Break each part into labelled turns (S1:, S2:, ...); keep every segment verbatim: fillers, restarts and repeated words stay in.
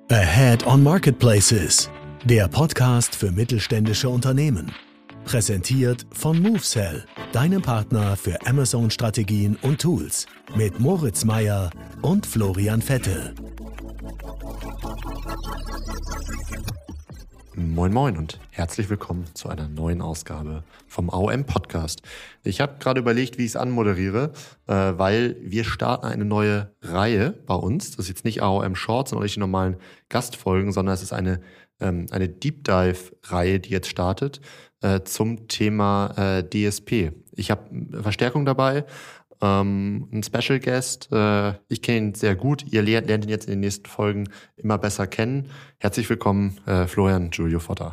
S1: Ahead on Marketplaces, der Podcast für mittelständische Unternehmen. Präsentiert von MoveSell, deinem Partner für Amazon-Strategien und Tools. Mit Moritz Meyer und Florian Vettel.
S2: Moin Moin und herzlich willkommen zu einer neuen Ausgabe vom A O M-Podcast. Ich habe gerade überlegt, wie ich es anmoderiere, äh, weil wir starten eine neue Reihe bei uns. Das ist jetzt nicht A O M Shorts und auch nicht die normalen Gastfolgen, sondern es ist eine, ähm, eine Deep Dive-Reihe, die jetzt startet äh, zum Thema äh, D S P. Ich habe Verstärkung dabei. Ähm, ein Special Guest, äh, ich kenne ihn sehr gut, ihr lernt, lernt ihn jetzt in den nächsten Folgen immer besser kennen. Herzlich willkommen, äh, Florian Giulio Votter.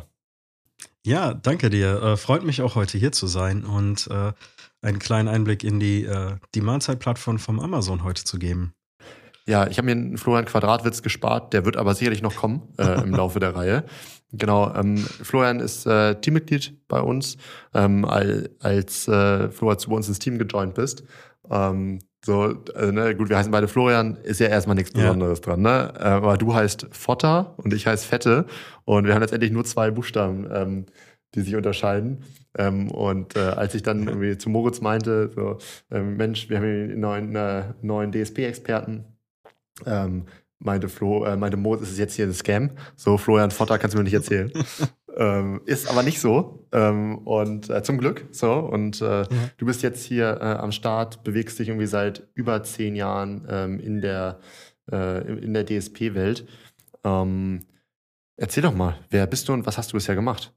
S3: Ja, danke dir. Äh, freut mich auch heute hier zu sein und äh, einen kleinen Einblick in die äh, Demand-Side-Plattform vom Amazon heute zu geben.
S2: Ja, ich habe mir einen Florian Quadratwitz gespart, der wird aber sicherlich noch kommen äh, im Laufe der Reihe. Genau, ähm, Florian ist äh, Teammitglied bei uns, ähm, als, als äh, Flo, als du bei uns ins Team gejoint bist. Ähm, so, also, ne, gut, wir heißen beide Florian, ist ja erstmal nichts Besonderes ja. dran, ne? Äh, aber du heißt Votter und ich heiße Fette und wir haben letztendlich nur zwei Buchstaben, ähm, die sich unterscheiden. Ähm, und äh, als ich dann irgendwie zu Moritz meinte, so, ähm, Mensch, wir haben hier einen neuen, äh, neuen D S P-Experten, ähm, meinte Flo, äh, meinte Moritz, ist es jetzt hier ein Scam? So, Florian Votter kannst du mir nicht erzählen. Ähm, ist aber nicht so. Ähm, und äh, zum Glück. So. Und äh, ja. du bist jetzt hier äh, am Start, bewegst dich irgendwie seit über zehn Jahren ähm, in der, äh, in der D S P-Welt. Ähm, erzähl doch mal, wer bist du und was hast du bisher gemacht?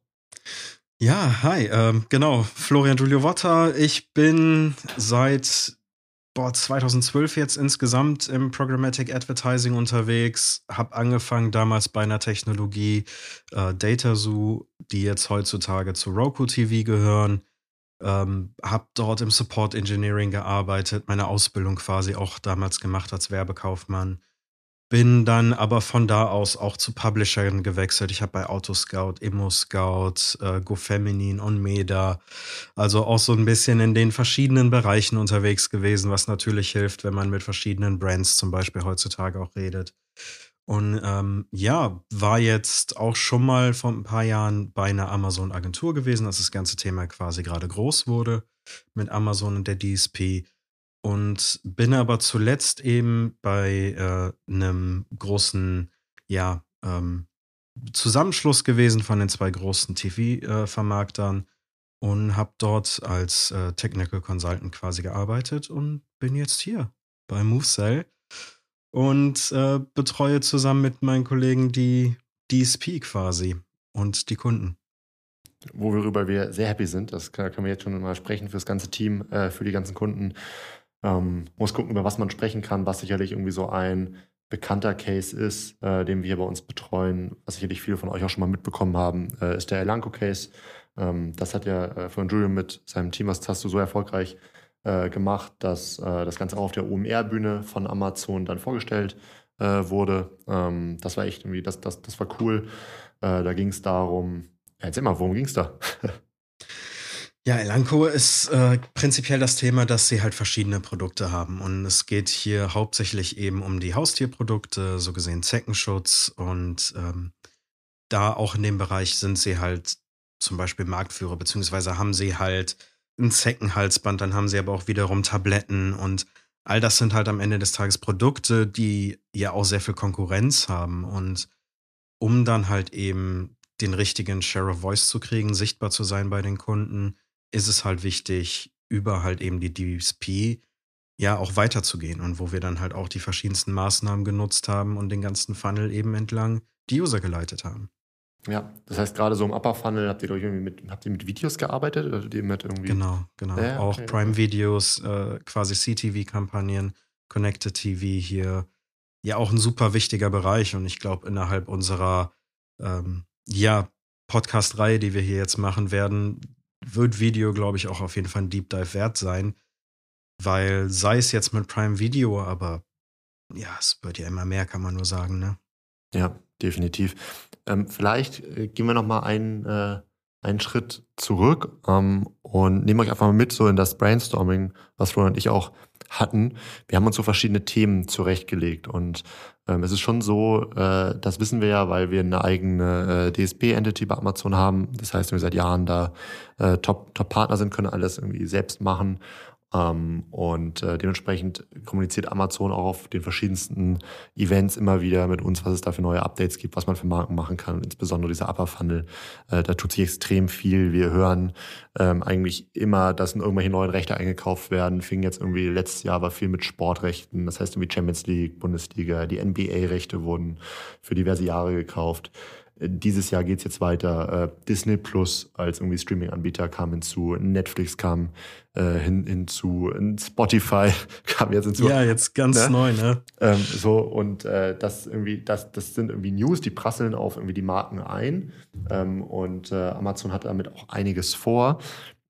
S3: Ja, hi, ähm, genau, Florian Giulio Votter. Ich bin seit boah, zweitausendzwölf jetzt insgesamt im Programmatic Advertising unterwegs. Hab angefangen damals bei einer Technologie, äh, Dataxu, die jetzt heutzutage zu Roku T V gehören. Ähm, hab dort im Support Engineering gearbeitet, meine Ausbildung quasi auch damals gemacht als Werbekaufmann. Bin dann aber von da aus auch zu Publishern gewechselt. Ich habe bei Autoscout, ImmoScout, äh, GoFeminin, OnMeda, also auch so ein bisschen in den verschiedenen Bereichen unterwegs gewesen, was natürlich hilft, wenn man mit verschiedenen Brands zum Beispiel heutzutage auch redet. Und ähm, ja, war jetzt auch schon mal vor ein paar Jahren bei einer Amazon-Agentur gewesen, als das ganze Thema quasi gerade groß wurde mit Amazon und der D S P. Und bin aber zuletzt eben bei äh, einem großen, ja, ähm, Zusammenschluss gewesen von den zwei großen T V-Vermarktern äh, und habe dort als äh, Technical Consultant quasi gearbeitet und bin jetzt hier bei MoveSell und äh, betreue zusammen mit meinen Kollegen die D S P quasi und die Kunden.
S2: Worüber wir sehr happy sind, das können wir jetzt schon mal sprechen für das ganze Team, äh, für die ganzen Kunden. Ähm, muss gucken, über was man sprechen kann, was sicherlich irgendwie so ein bekannter Case ist, äh, den wir bei uns betreuen, was sicherlich viele von euch auch schon mal mitbekommen haben, äh, ist der Elanco-Case. Ähm, das hat ja äh, von Julian mit seinem Team, was hast du so erfolgreich äh, gemacht, dass äh, das Ganze auch auf der O M R-Bühne von Amazon dann vorgestellt äh, wurde. Ähm, das war echt irgendwie, das, das, das war cool. Äh, da ging es darum, ja, erzähl mal, worum ging es da?
S3: Ja, Elanco ist äh, prinzipiell das Thema, dass sie halt verschiedene Produkte haben. Und es geht hier hauptsächlich eben um die Haustierprodukte, so gesehen Zeckenschutz. Und ähm, da auch in dem Bereich sind sie halt zum Beispiel Marktführer, beziehungsweise haben sie halt ein Zeckenhalsband, dann haben sie aber auch wiederum Tabletten. Und all das sind halt am Ende des Tages Produkte, die ja auch sehr viel Konkurrenz haben. Und um dann halt eben den richtigen Share of Voice zu kriegen, sichtbar zu sein bei den Kunden, ist es halt wichtig, über halt eben die D S P ja auch weiterzugehen und wo wir dann halt auch die verschiedensten Maßnahmen genutzt haben und den ganzen Funnel eben entlang die User geleitet haben.
S2: Ja, das heißt, gerade so im Upper Funnel habt ihr doch irgendwie mit, habt ihr mit Videos gearbeitet? Oder habt ihr mit irgendwie
S3: Genau, genau.
S2: Ja,
S3: auch
S2: okay.
S3: Prime-Videos, äh, quasi C T V-Kampagnen, Connected T V hier. Ja, auch ein super wichtiger Bereich und ich glaube, innerhalb unserer ähm, ja, Podcast-Reihe, die wir hier jetzt machen werden, wird Video, glaube ich, auch auf jeden Fall ein Deep Dive wert sein, weil sei es jetzt mit Prime Video, aber ja, es wird ja immer mehr, kann man nur sagen, ne?
S2: Ja, definitiv. Ähm, vielleicht äh, gehen wir noch mal einen, äh, einen Schritt zurück ähm, und nehmen euch einfach mal mit so in das Brainstorming, was Florian und ich auch hatten. Wir haben uns so verschiedene Themen zurechtgelegt und ähm, es ist schon so, äh, das wissen wir ja, weil wir eine eigene äh, D S P-Entity bei Amazon haben. Das heißt, wir seit Jahren da äh, Top, Top-Partner sind, können alles irgendwie selbst machen. Ähm, und äh, dementsprechend kommuniziert Amazon auch auf den verschiedensten Events immer wieder mit uns, was es da für neue Updates gibt, was man für Marken machen kann. Und insbesondere dieser Upper Funnel, äh, da tut sich extrem viel. Wir hören ähm, eigentlich immer, dass irgendwelche neuen Rechte eingekauft werden. Fing jetzt irgendwie letztes Jahr war viel mit Sportrechten. Das heißt irgendwie Champions League, Bundesliga, die N B A-Rechte wurden für diverse Jahre gekauft. Dieses Jahr geht's jetzt weiter. Äh, Disney Plus als irgendwie Streaming-Anbieter kam hinzu, Netflix kam äh, hin, hinzu, Spotify kam jetzt hinzu.
S3: Ja, jetzt ganz
S2: ne?
S3: neu, ne?
S2: Ähm, so und äh, das irgendwie, das, das sind irgendwie News, die prasseln auf irgendwie die Marken ein. Ähm, und äh, Amazon hat damit auch einiges vor.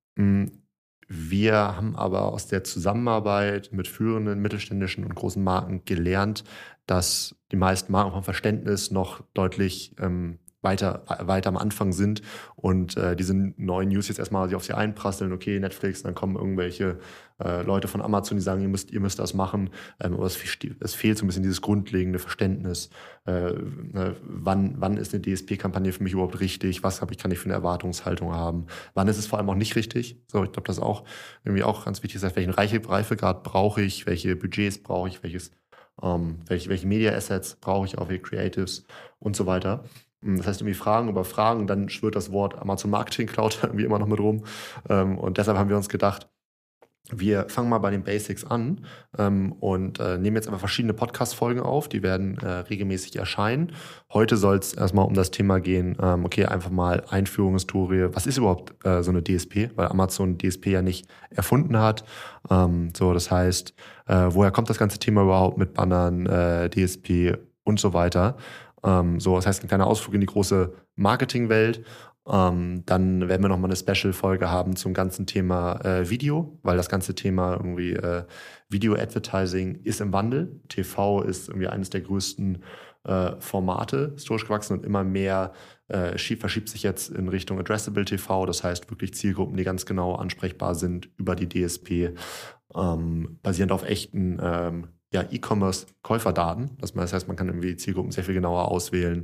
S2: Wir haben aber aus der Zusammenarbeit mit führenden mittelständischen und großen Marken gelernt, dass die meisten Marken vom Verständnis noch deutlich ähm, weiter, weiter am Anfang sind und äh, diese neuen News jetzt erstmal sich auf sie einprasseln. Okay, Netflix, dann kommen irgendwelche äh, Leute von Amazon, die sagen, ihr müsst, ihr müsst das machen. Ähm, aber es, es fehlt so ein bisschen dieses grundlegende Verständnis. Äh, äh, wann, wann ist eine D S P-Kampagne für mich überhaupt richtig? Was hab ich, kann ich für eine Erwartungshaltung haben? Wann ist es vor allem auch nicht richtig? So, ich glaube, das ist auch irgendwie auch ganz wichtig. Das heißt, welchen Reife, Reifegrad brauche ich? Welche Budgets brauche ich? Welches, ähm, welche, welche Media-Assets brauche ich auch, welche Creatives und so weiter. Das heißt, irgendwie Fragen über Fragen, dann schwirrt das Wort Amazon Marketing Cloud irgendwie immer noch mit rum. Und deshalb haben wir uns gedacht, wir fangen mal bei den Basics an ähm, und äh, nehmen jetzt einfach verschiedene Podcast-Folgen auf, die werden äh, regelmäßig erscheinen. Heute soll es erstmal um das Thema gehen, ähm, okay, einfach mal Einführungshistorie. Was ist überhaupt äh, so eine D S P? Weil Amazon D S P ja nicht erfunden hat. Ähm, so, das heißt, äh, woher kommt das ganze Thema überhaupt mit Bannern, äh, D S P und so weiter? Ähm, so, das heißt, ein kleiner Ausflug in die große Marketingwelt. Ähm, dann werden wir nochmal eine Special-Folge haben zum ganzen Thema äh, Video, weil das ganze Thema irgendwie äh, Video-Advertising ist im Wandel. T V ist irgendwie eines der größten äh, Formate, historisch gewachsen und immer mehr äh, schieb, verschiebt sich jetzt in Richtung Addressable T V. Das heißt wirklich Zielgruppen, die ganz genau ansprechbar sind über die D S P, ähm, basierend auf echten ähm, ja, E-Commerce-Käuferdaten. Das heißt, man kann irgendwie Zielgruppen sehr viel genauer auswählen.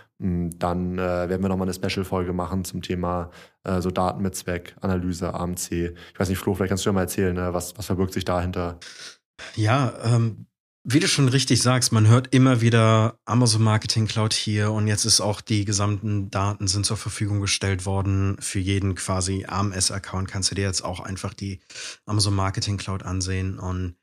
S2: Dann äh, werden wir nochmal eine Special-Folge machen zum Thema äh, so Daten mit Zweck, Analyse, A M C. Ich weiß nicht, Flo, vielleicht kannst du ja mal erzählen, ne? was, was verbirgt sich dahinter?
S3: Ja, ähm, wie du schon richtig sagst, man hört immer wieder Amazon Marketing Cloud hier und jetzt ist auch die gesamten Daten sind zur Verfügung gestellt worden. Für jeden quasi A M S-Account kannst du dir jetzt auch einfach die Amazon Marketing Cloud ansehen und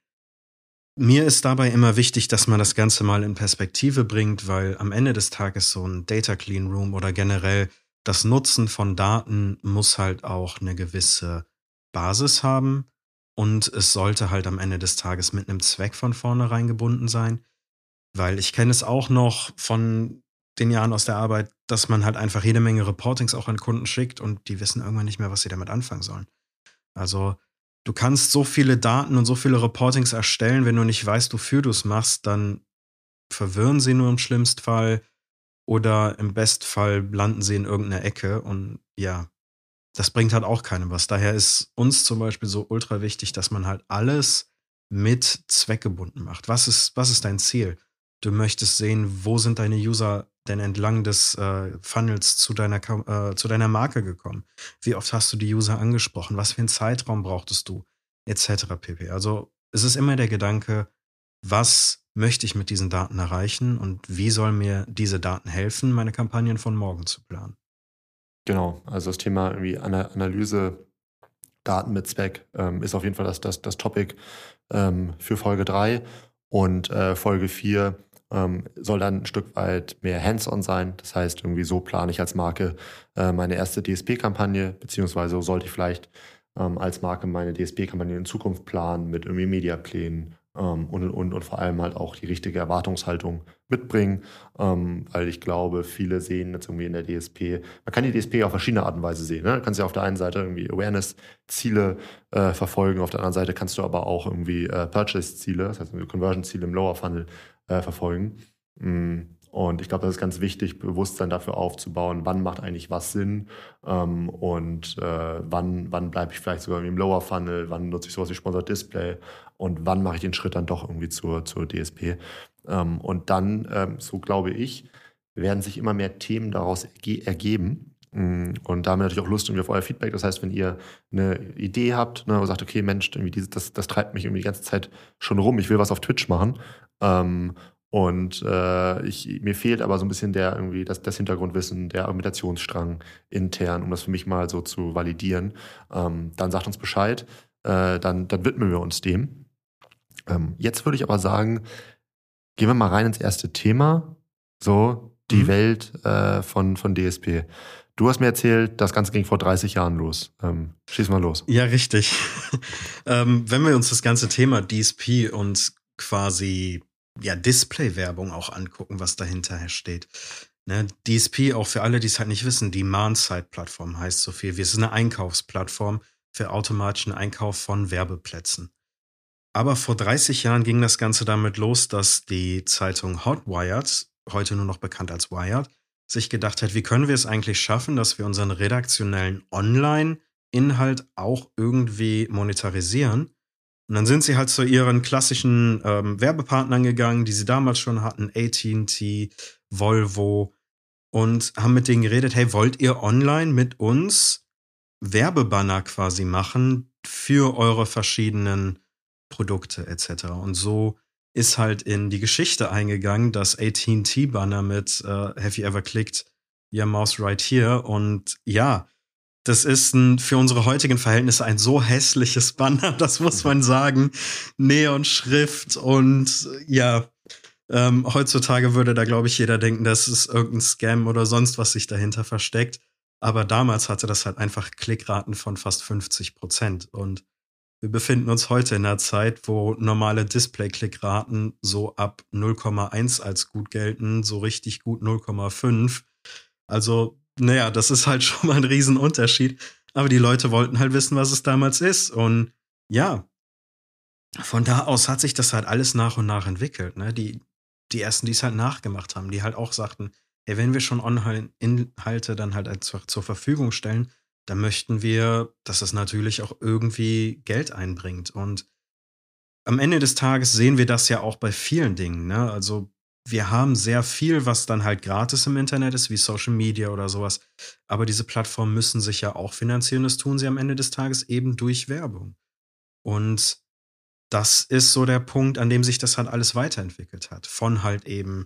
S3: mir ist dabei immer wichtig, dass man das Ganze mal in Perspektive bringt, weil am Ende des Tages so ein Data Clean Room oder generell das Nutzen von Daten muss halt auch eine gewisse Basis haben und es sollte halt am Ende des Tages mit einem Zweck von vornherein gebunden sein, weil ich kenne es auch noch von den Jahren aus der Arbeit, dass man halt einfach jede Menge Reportings auch an Kunden schickt und die wissen irgendwann nicht mehr, was sie damit anfangen sollen. Also du kannst so viele Daten und so viele Reportings erstellen, wenn du nicht weißt, wofür du es machst, dann verwirren sie nur im schlimmsten Fall oder im Bestfall landen sie in irgendeiner Ecke und ja, das bringt halt auch keinem was. Daher ist uns zum Beispiel so ultra wichtig, dass man halt alles mit Zweck gebunden macht. Was ist, was ist dein Ziel? Du möchtest sehen, wo sind deine User denn entlang des äh, Funnels zu deiner, äh, zu deiner Marke gekommen? Wie oft hast du die User angesprochen? Was für einen Zeitraum brauchtest du? Etc. pp. Also es ist immer der Gedanke, was möchte ich mit diesen Daten erreichen und wie sollen mir diese Daten helfen, meine Kampagnen von morgen zu planen?
S2: Genau, also das Thema irgendwie Ana- Analyse, Daten mit Zweck ähm, ist auf jeden Fall das, das, das Topic ähm, für Folge drei und äh, Folge vier ähm, soll dann ein Stück weit mehr hands-on sein. Das heißt, irgendwie so plane ich als Marke äh, meine erste D S P-Kampagne, beziehungsweise so sollte ich vielleicht ähm, als Marke meine D S P-Kampagne in Zukunft planen mit irgendwie Mediaplänen ähm, und, und, und vor allem halt auch die richtige Erwartungshaltung mitbringen, ähm, weil ich glaube, viele sehen jetzt irgendwie in der D S P, man kann die D S P auf verschiedene Art und Weise sehen. Ne? Du kannst ja auf der einen Seite irgendwie Awareness-Ziele äh, verfolgen, auf der anderen Seite kannst du aber auch irgendwie äh, Purchase-Ziele, das heißt Conversion-Ziele im Lower Funnel äh, verfolgen. Mm. Und ich glaube, das ist ganz wichtig, Bewusstsein dafür aufzubauen, wann macht eigentlich was Sinn ähm, und äh, wann, wann bleibe ich vielleicht sogar im Lower Funnel, wann nutze ich sowas wie Sponsored Display und wann mache ich den Schritt dann doch irgendwie zur, zur D S P. Ähm, und dann, ähm, so glaube ich, werden sich immer mehr Themen daraus erge- ergeben. Und da haben wir natürlich auch Lust irgendwie auf euer Feedback. Das heißt, wenn ihr eine Idee habt, ne, und sagt, okay, Mensch, irgendwie dieses, das, das treibt mich irgendwie die ganze Zeit schon rum, ich will was auf Twitch machen. Ähm, Und äh, ich, mir fehlt aber so ein bisschen der irgendwie das, das Hintergrundwissen, der Argumentationsstrang intern, um das für mich mal so zu validieren. Ähm, dann sagt uns Bescheid, äh, dann, dann widmen wir uns dem. Ähm, jetzt würde ich aber sagen, gehen wir mal rein ins erste Thema. So, die mhm. Welt äh, von, von D S P. Du hast mir erzählt, das Ganze ging vor dreißig Jahren los. Ähm, schieß mal los.
S3: Ja, richtig. ähm, wenn wir uns das ganze Thema D S P und quasi ja, Display-Werbung auch angucken, was dahinter steht. Ne, D S P, auch für alle, die es halt nicht wissen, Demand-Side-Plattform heißt so viel. Wir sind eine Einkaufsplattform für automatischen Einkauf von Werbeplätzen. Aber vor dreißig Jahren ging das Ganze damit los, dass die Zeitung Hotwired, heute nur noch bekannt als Wired, sich gedacht hat, wie können wir es eigentlich schaffen, dass wir unseren redaktionellen Online-Inhalt auch irgendwie monetarisieren. Und dann sind sie halt zu ihren klassischen ähm, Werbepartnern gegangen, die sie damals schon hatten, A T and T, Volvo, und haben mit denen geredet, hey, wollt ihr online mit uns Werbebanner quasi machen für eure verschiedenen Produkte et cetera. Und so ist halt in die Geschichte eingegangen, das A T and T-Banner mit äh, Have you ever clicked your mouse right here? Und ja, das ist ein, für unsere heutigen Verhältnisse ein so hässliches Banner, das muss man sagen. Neonschrift und ja, ähm, heutzutage würde da, glaube ich, jeder denken, das ist irgendein Scam oder sonst was sich dahinter versteckt. Aber damals hatte das halt einfach Klickraten von fast fünfzig Prozent. Und wir befinden uns heute in einer Zeit, wo normale Display-Klickraten so ab null Komma eins als gut gelten, so richtig gut null Komma fünf. Also naja, das ist halt schon mal ein Riesenunterschied. Aber die Leute wollten halt wissen, was es damals ist. Und ja, von da aus hat sich das halt alles nach und nach entwickelt. Ne? Die, die ersten, die es halt nachgemacht haben, die halt auch sagten, hey, wenn wir schon Online-Inhalte dann halt einfach zur Verfügung stellen, dann möchten wir, dass es natürlich auch irgendwie Geld einbringt. Und am Ende des Tages sehen wir das ja auch bei vielen Dingen. Ne? Also wir haben sehr viel, was dann halt gratis im Internet ist, wie Social Media oder sowas. Aber diese Plattformen müssen sich ja auch finanzieren. Das tun sie am Ende des Tages eben durch Werbung. Und das ist so der Punkt, an dem sich das halt alles weiterentwickelt hat. Von halt eben,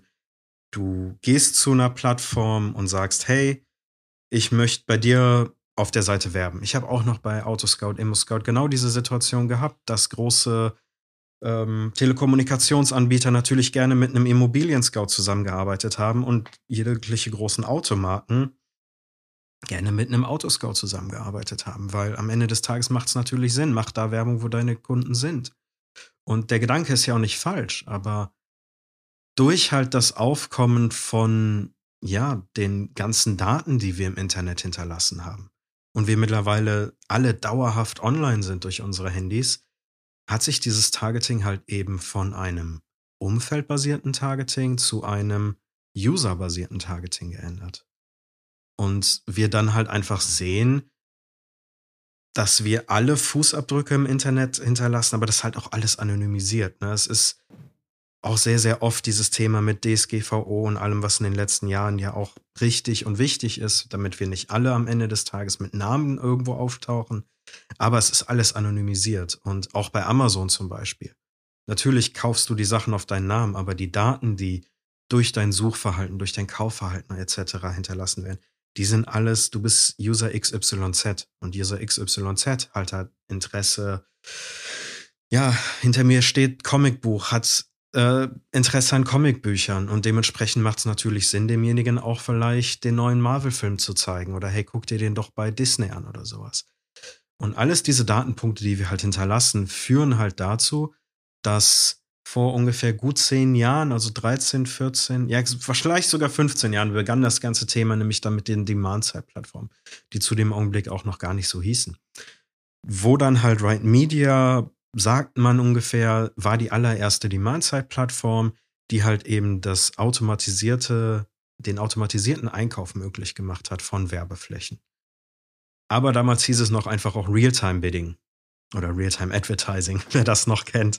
S3: du gehst zu einer Plattform und sagst, hey, ich möchte bei dir auf der Seite werben. Ich habe auch noch bei Autoscout, ImmoScout genau diese Situation gehabt, dass große Ähm, Telekommunikationsanbieter natürlich gerne mit einem Immobilien-Scout zusammengearbeitet haben und jegliche großen Automarken gerne mit einem Autoscout zusammengearbeitet haben, weil am Ende des Tages macht es natürlich Sinn, mach da Werbung, wo deine Kunden sind. Und der Gedanke ist ja auch nicht falsch, aber durch halt das Aufkommen von, ja, den ganzen Daten, die wir im Internet hinterlassen haben und wir mittlerweile alle dauerhaft online sind durch unsere Handys, hat sich dieses Targeting halt eben von einem umfeldbasierten Targeting zu einem userbasierten Targeting geändert. Und wir dann halt einfach sehen, dass wir alle Fußabdrücke im Internet hinterlassen, aber das halt auch alles anonymisiert. Ne? Es ist auch sehr, sehr oft dieses Thema mit D S G V O und allem, was in den letzten Jahren ja auch richtig und wichtig ist, damit wir nicht alle am Ende des Tages mit Namen irgendwo auftauchen. Aber es ist alles anonymisiert und auch bei Amazon zum Beispiel. Natürlich kaufst du die Sachen auf deinen Namen, aber die Daten, die durch dein Suchverhalten, durch dein Kaufverhalten et cetera hinterlassen werden, die sind alles, du bist User X Y Z und User X Y Z halt hat Interesse. Ja, hinter mir steht Comicbuch, hat äh, Interesse an Comicbüchern und dementsprechend macht es natürlich Sinn, demjenigen auch vielleicht den neuen Marvel-Film zu zeigen oder hey, guck dir den doch bei Disney an oder sowas. Und alles diese Datenpunkte, die wir halt hinterlassen, führen halt dazu, dass vor ungefähr gut zehn Jahren, also dreizehn, vierzehn, ja, vielleicht sogar fünfzehn Jahren, begann das ganze Thema nämlich dann mit den Demand-Side-Plattformen, die zu dem Augenblick auch noch gar nicht so hießen. Wo dann halt Right Media, sagt man ungefähr, war die allererste Demand-Side-Plattform, die halt eben das automatisierte, den automatisierten Einkauf möglich gemacht hat von Werbeflächen. Aber damals hieß es noch einfach auch Realtime-Bidding oder Realtime-Advertising, wer das noch kennt.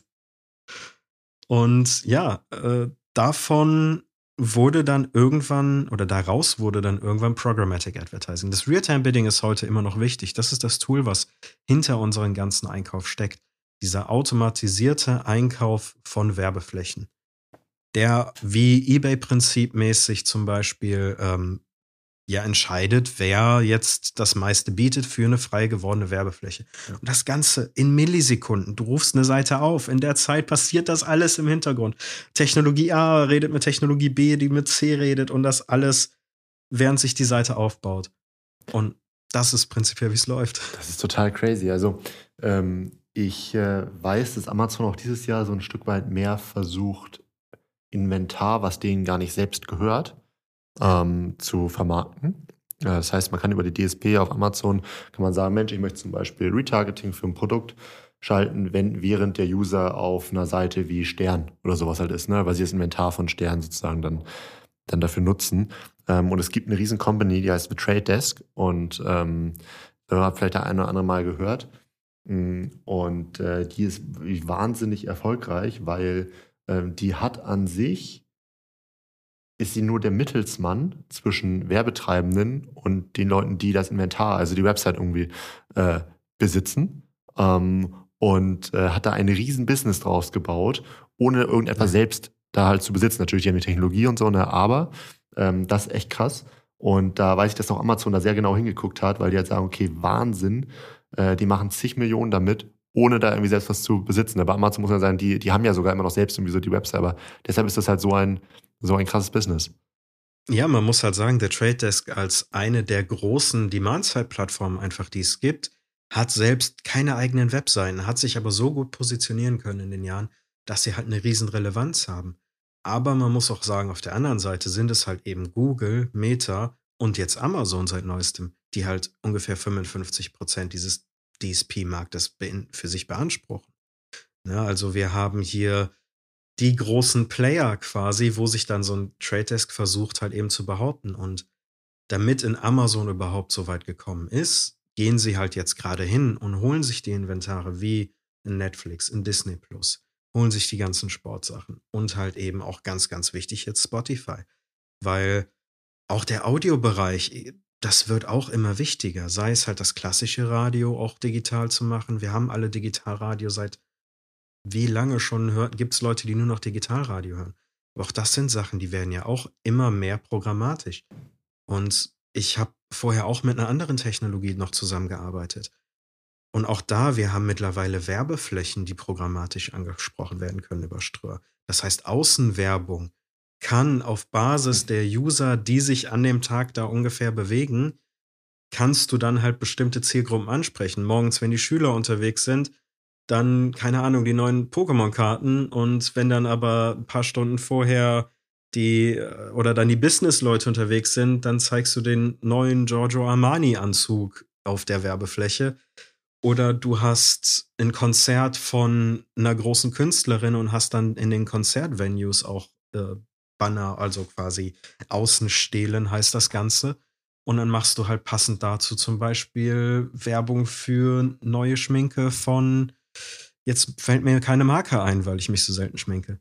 S3: Und ja, äh, davon wurde dann irgendwann, oder daraus wurde dann irgendwann Programmatic Advertising. Das Realtime-Bidding ist heute immer noch wichtig. Das ist das Tool, was hinter unseren ganzen Einkauf steckt. Dieser automatisierte Einkauf von Werbeflächen, der wie eBay-prinzipmäßig zum Beispiel ähm, ja entscheidet, wer jetzt das meiste bietet für eine frei gewordene Werbefläche. Ja. Und das Ganze in Millisekunden. Du rufst eine Seite auf. In der Zeit passiert das alles im Hintergrund. Technologie A redet mit Technologie B, die mit C redet und das alles, während sich die Seite aufbaut. Und das ist prinzipiell, wie es läuft.
S2: Das ist total crazy. Also ähm, ich äh, weiß, dass Amazon auch dieses Jahr so ein Stück weit mehr versucht, Inventar, was denen gar nicht selbst gehört, Ähm, zu vermarkten. Ja, das heißt, man kann über die D S P auf Amazon, kann man sagen, Mensch, ich möchte zum Beispiel Retargeting für ein Produkt schalten, wenn während der User auf einer Seite wie Stern oder sowas halt ist, ne, weil sie das Inventar von Stern sozusagen dann, dann dafür nutzen. Ähm, und es gibt eine riesen Company, die heißt The Trade Desk und ähm, da hat vielleicht der eine oder andere mal gehört. Und äh, die ist wahnsinnig erfolgreich, weil ähm, die hat an sich ist sie nur der Mittelsmann zwischen Werbetreibenden und den Leuten, die das Inventar, also die Website irgendwie äh, besitzen ähm, und äh, hat da ein riesen Business draus gebaut, ohne irgendetwas ja. selbst da halt zu besitzen. Natürlich, die haben die Technologie und so, ne, aber ähm, das ist echt krass. Und da weiß ich, dass auch Amazon da sehr genau hingeguckt hat, weil die halt sagen, okay, Wahnsinn, äh, die machen zig Millionen damit, ohne da irgendwie selbst was zu besitzen. Aber Amazon muss ja sagen, die, die haben ja sogar immer noch selbst irgendwie so die Website, aber deshalb ist das halt so ein So ein krasses Business.
S3: Ja, man muss halt sagen, der Trade Desk als eine der großen Demand-Side-Plattformen einfach, die es gibt, hat selbst keine eigenen Webseiten, hat sich aber so gut positionieren können in den Jahren, dass sie halt eine riesen Relevanz haben. Aber man muss auch sagen, auf der anderen Seite sind es halt eben Google, Meta und jetzt Amazon seit neuestem, die halt ungefähr fünfundfünfzig Prozent dieses D S P-Marktes für sich beanspruchen. Ja, also wir haben hier die großen Player quasi, wo sich dann so ein Trade Desk versucht halt eben zu behaupten. Und damit in Amazon überhaupt so weit gekommen ist, gehen sie halt jetzt gerade hin und holen sich die Inventare wie in Netflix, in Disney Plus, holen sich die ganzen Sportsachen und halt eben auch ganz, ganz wichtig jetzt Spotify. Weil auch der Audiobereich, das wird auch immer wichtiger. Sei es halt das klassische Radio auch digital zu machen. Wir haben alle Digitalradio seit wie lange schon gibt es Leute, die nur noch Digitalradio hören. Aber auch das sind Sachen, die werden ja auch immer mehr programmatisch. Und ich habe vorher auch mit einer anderen Technologie noch zusammengearbeitet. Und auch da, wir haben mittlerweile Werbeflächen, die programmatisch angesprochen werden können über Ströer. Das heißt, Außenwerbung kann auf Basis der User, die sich an dem Tag da ungefähr bewegen, kannst du dann halt bestimmte Zielgruppen ansprechen. Morgens, wenn die Schüler unterwegs sind, dann, keine Ahnung, die neuen Pokémon-Karten und wenn dann aber ein paar Stunden vorher die oder dann die Business-Leute unterwegs sind, dann zeigst du den neuen Giorgio Armani-Anzug auf der Werbefläche. Oder du hast ein Konzert von einer großen Künstlerin und hast dann in den Konzertvenues auch äh, Banner, also quasi Außenstehlen heißt das Ganze. Und dann machst du halt passend dazu zum Beispiel Werbung für neue Schminke von Jetzt fällt mir keine Marke ein, weil ich mich so selten schminke.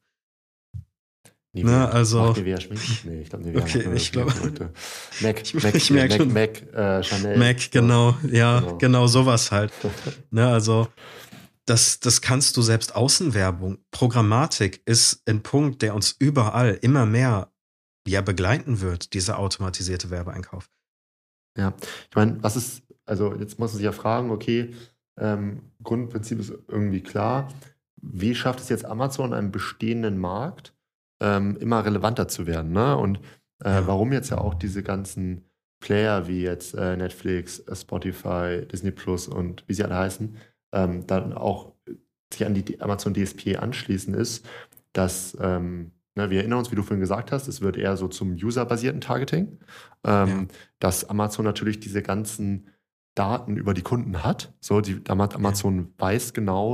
S2: Nivea.
S3: Ne, also.
S2: Macht Nivea schminken? Nee, ich glaube Nivea.
S3: Okay, ich glaube.
S2: Mac,
S3: ich,
S2: Mac,
S3: ich merke schon.
S2: Mac, Mac äh, Chanel.
S3: Mac, genau. Ja, genau, genau sowas halt. Ne, also, das, das kannst du selbst Außenwerbung. Programmatik ist ein Punkt, der uns überall immer mehr ja begleiten wird, dieser automatisierte Werbeeinkauf.
S2: Ja, ich meine, was ist, also jetzt muss man sich ja fragen, okay, Ähm, Grundprinzip ist irgendwie klar. Wie schafft es jetzt Amazon, einem bestehenden Markt ähm, immer relevanter zu werden? Ne? Und äh, ja. warum jetzt ja auch diese ganzen Player wie jetzt äh, Netflix, Spotify, Disney Plus und wie sie alle heißen, ähm, dann auch sich an die Amazon D S P anschließen, ist, dass ähm, ne, wir erinnern uns, wie du vorhin gesagt hast, es wird eher so zum userbasierten Targeting, ähm, ja. dass Amazon natürlich diese ganzen Daten über die Kunden hat. So, die Amazon ja. weiß genau,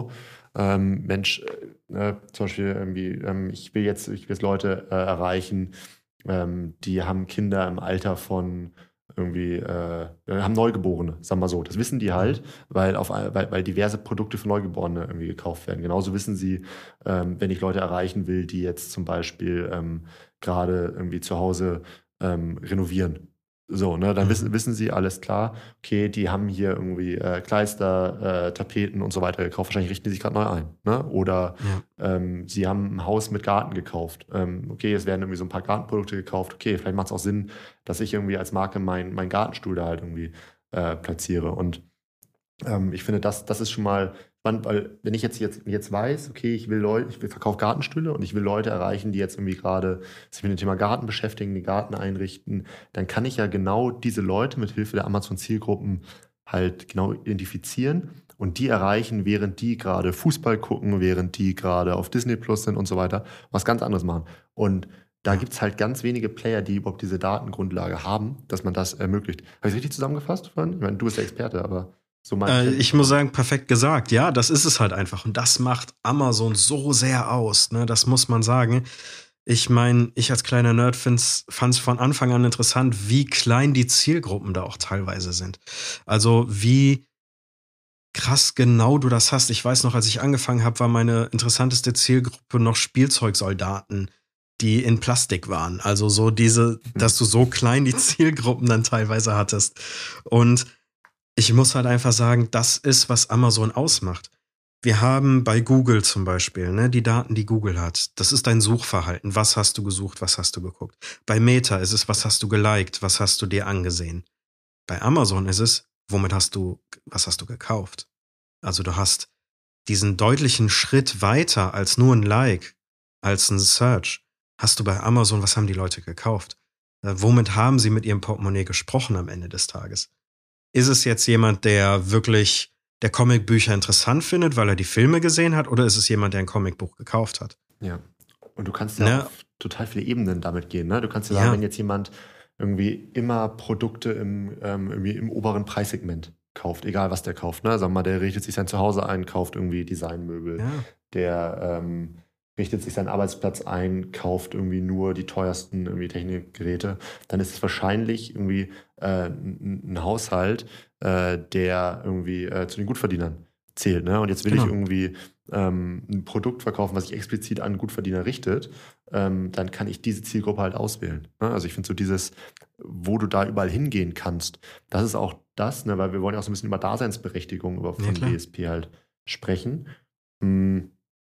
S2: ähm, Mensch, äh, zum Beispiel irgendwie, ähm, ich will jetzt, ich will jetzt Leute äh, erreichen, ähm, die haben Kinder im Alter von irgendwie, äh, haben Neugeborene, sagen wir mal so. Das wissen die halt, weil, auf, weil, weil diverse Produkte für Neugeborene irgendwie gekauft werden. Genauso wissen sie, ähm, wenn ich Leute erreichen will, die jetzt zum Beispiel ähm, gerade irgendwie zu Hause ähm, renovieren. So, ne, dann
S3: Mhm.
S2: wissen, wissen sie, alles klar, okay, die haben hier irgendwie äh, Kleister, äh, Tapeten und so weiter gekauft, wahrscheinlich richten die sich gerade neu ein. Ne? Oder
S3: Ja.
S2: ähm, sie haben ein Haus mit Garten gekauft. Ähm, okay, es werden irgendwie so ein paar Gartenprodukte gekauft. Okay, vielleicht macht es auch Sinn, dass ich irgendwie als Marke meinen mein Gartenstuhl da halt irgendwie äh, platziere. Und ähm, ich finde, das, das ist schon mal spannend, weil wenn ich jetzt, jetzt, jetzt weiß, okay, ich will Leute, ich will verkaufe Gartenstühle und ich will Leute erreichen, die jetzt irgendwie gerade sich mit dem Thema Garten beschäftigen, den Garten einrichten, dann kann ich ja genau diese Leute mit Hilfe der Amazon-Zielgruppen halt genau identifizieren und die erreichen, während die gerade Fußball gucken, während die gerade auf Disney Plus sind und so weiter, was ganz anderes machen. Und da gibt es halt ganz wenige Player, die überhaupt diese Datengrundlage haben, dass man das ermöglicht. Habe ich richtig zusammengefasst, Fran? Ich meine, du bist der Experte, aber so mein
S3: Äh, ich muss sagen, perfekt gesagt. Ja, das ist es halt einfach. Und das macht Amazon so sehr aus. Ne? Das muss man sagen. Ich meine, ich als kleiner Nerd fand es von Anfang an interessant, wie klein die Zielgruppen da auch teilweise sind. Also wie krass genau du das hast. Ich weiß noch, als ich angefangen habe, war meine interessanteste Zielgruppe noch Spielzeugsoldaten, die in Plastik waren. Also so diese, dass du so klein die Zielgruppen dann teilweise hattest. Und ich muss halt einfach sagen, das ist, was Amazon ausmacht. Wir haben bei Google zum Beispiel, ne, die Daten, die Google hat. Das ist dein Suchverhalten. Was hast du gesucht? Was hast du geguckt? Bei Meta ist es, was hast du geliked? Was hast du dir angesehen? Bei Amazon ist es, womit hast du, was hast du gekauft? Also du hast diesen deutlichen Schritt weiter als nur ein Like, als ein Search. Hast du bei Amazon, was haben die Leute gekauft? Äh, womit haben sie mit ihrem Portemonnaie gesprochen am Ende des Tages? Ist es jetzt jemand, der wirklich der Comicbücher interessant findet, weil er die Filme gesehen hat, oder ist es jemand, der ein Comicbuch gekauft hat?
S2: Ja. Und du kannst ja
S3: Ne?
S2: auf total viele Ebenen damit gehen. Ne? Du kannst ja
S3: Ja.
S2: sagen, wenn jetzt jemand irgendwie immer Produkte im, ähm, irgendwie im oberen Preissegment kauft, egal was der kauft. Ne? Sag mal, der richtet sich sein Zuhause ein, kauft irgendwie Designmöbel.
S3: Ja.
S2: Der ähm, richtet sich seinen Arbeitsplatz ein, kauft irgendwie nur die teuersten irgendwie Technikgeräte. Dann ist es wahrscheinlich irgendwie äh, ein, ein Haushalt, äh, der irgendwie äh, zu den Gutverdienern zählt. Ne? Und jetzt will
S3: Genau.
S2: ich irgendwie ähm, ein Produkt verkaufen, was sich explizit an Gutverdiener richtet, ähm, dann kann ich diese Zielgruppe halt auswählen. Ne? Also ich finde so dieses, wo du da überall hingehen kannst, das ist auch das, ne? Weil wir wollen ja auch so ein bisschen über Daseinsberechtigung über, von
S3: Ja, klar.
S2: D S P halt sprechen. Hm.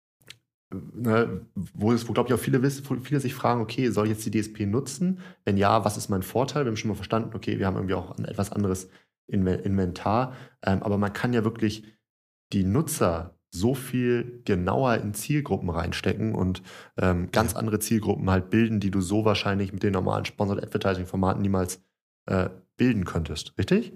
S2: Ne, wo, es, wo glaube ich auch viele, wissen, wo viele sich fragen, okay, soll ich jetzt die D S P nutzen? Wenn ja, was ist mein Vorteil? Wir haben schon mal verstanden, okay, wir haben irgendwie auch ein etwas anderes Inven- Inventar, ähm, aber man kann ja wirklich die Nutzer so viel genauer in Zielgruppen reinstecken und ähm, ganz
S3: Ja.
S2: andere Zielgruppen halt bilden, die du so wahrscheinlich mit den normalen Sponsored Advertising-Formaten niemals äh, bilden könntest, richtig?